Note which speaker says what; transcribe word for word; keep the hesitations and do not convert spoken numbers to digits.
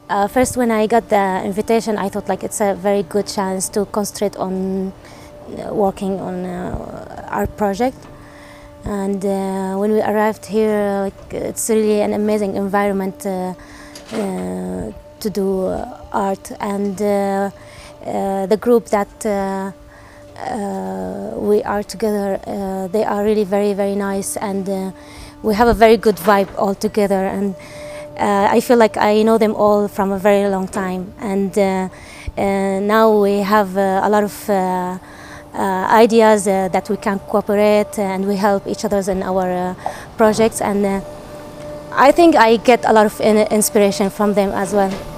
Speaker 1: Uh, first, when I got the invitation, I thought like it's a very good chance to concentrate on uh, working on uh, our project. And uh, when we arrived here, like, it's really an amazing environment uh, uh, to do uh, art. And uh, uh, the group that uh, uh, we are together, uh, they are really very, very nice, and uh, we have a very good vibe all together. And Uh, I feel like I know them all from a very long time, and uh, uh, now we have uh, a lot of uh, uh, ideas uh, that we can cooperate, and we help each other in our uh, projects, and uh, I think I get a lot of in inspiration from them as well.